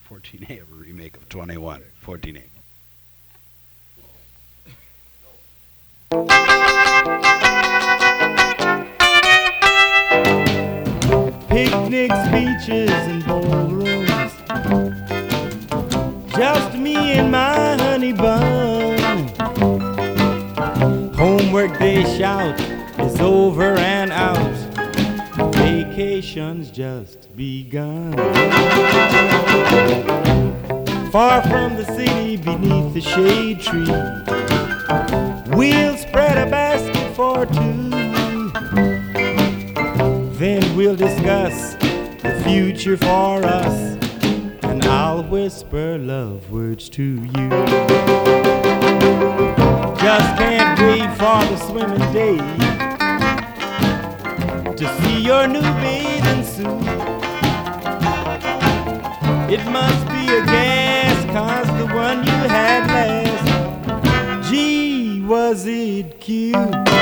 14A of a remake of 21. 14A. Picnics, beaches, and ballrooms, just me and my honey bun. Homework, they shout, is over and out. Vacation's just begun. Far from the city, beneath the shade tree, we'll spread a basket for two. Then we'll discuss the future for us, and I'll whisper love words to you. Just can't wait for the swimming day to see your new bathing suit. It must be a gas, 'cause the one you had last, gee, was it cute.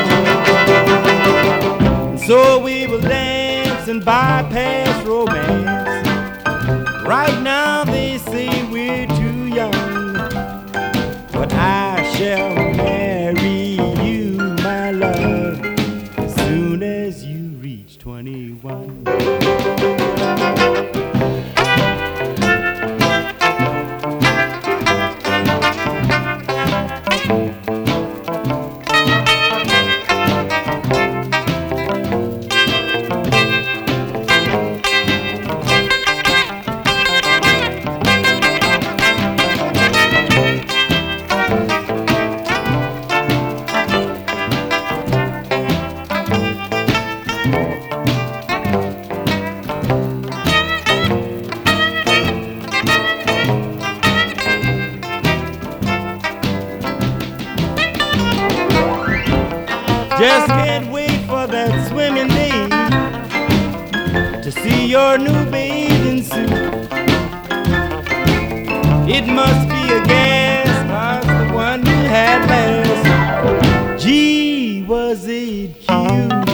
So we will dance and bypass romance. Right now they say we're too young, but I shall marry you, my love, as soon as you reach 21. Just can't wait for that swimming day to see your new bathing suit. It must be a gas, 'cause the one you had last, gee, was it cute.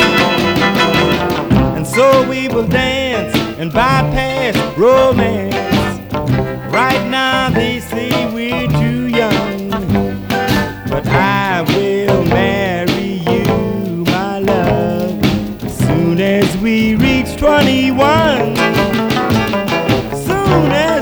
And so we will dance and bypass romance. Right now they say we're too young, but I will marry you, my love, as soon as we reach 21. Soon as